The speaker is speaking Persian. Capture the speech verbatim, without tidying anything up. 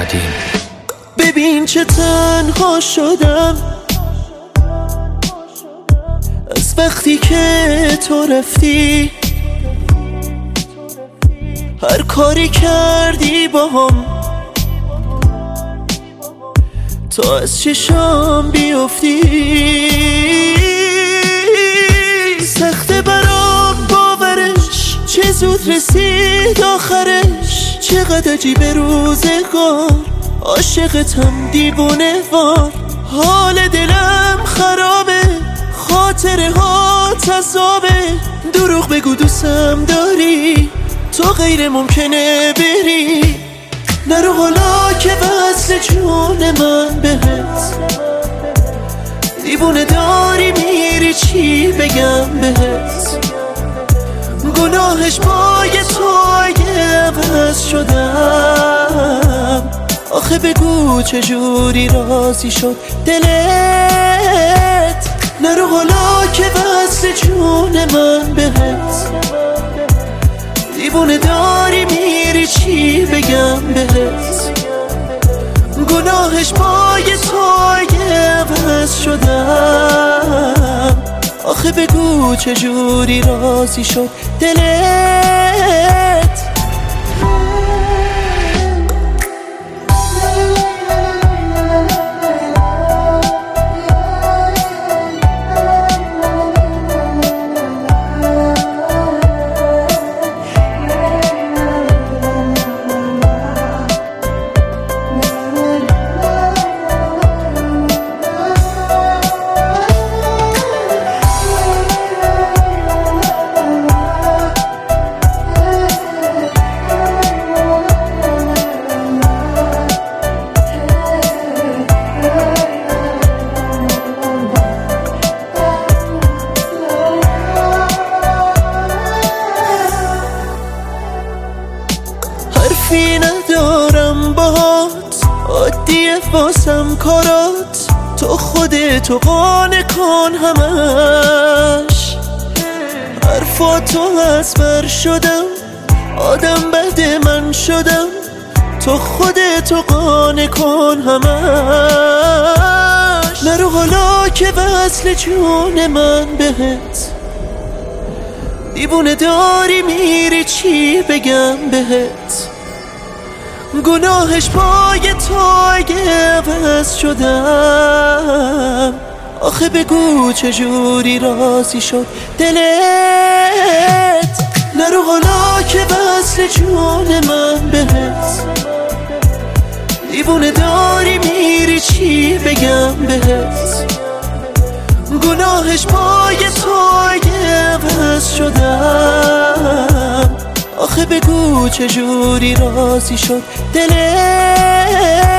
قدیم. ببین چه تنها شدم از وقتی که تو رفتی، هر کاری کردی با هم تا از چشام بیفتی. سخته برام باورش، چه زود رسید آخرش. چقدر عجیبه روزگار، عاشقتم دیوونه وار. حال دلم خرابه، خاطره ها تذابه. دروغ بگو دوستم داری، تو غیر ممکنه بری. نرو حالا که وصل جون من بهت. دیوونه داری میری، چی بگم بهت. گناهش پای تو اگه عوض شدم. آخه بگو چجوری راضی شد دلت. نرو حالا که وصل جون من بهت. دیوونه داری میری، چی بگم بهت. گناهش پای تو اگه عوض شدم. آخه بگو چجوری راضی شد دلت. حرفی ندارم باهات، عادیه واسم کارات. تو خودتو قانع کن همش. حرفاتو از بر شدم، آدم بد من شدم. تو خودتو قانع کن همش. نرو حالا که وصل جون من بهت. دیوونه داری میری، چی بگم بهت. گناهش پای تو اگه عوض شدم. آخه بگو چجوری راضی شد دلت. نرو حالا که وصل جون من بهت. دیوونه داری میری، چی بگم بهت. گناهش پای تو اگه عوض شدم. آخه بگو چجوری راضی شد دلت.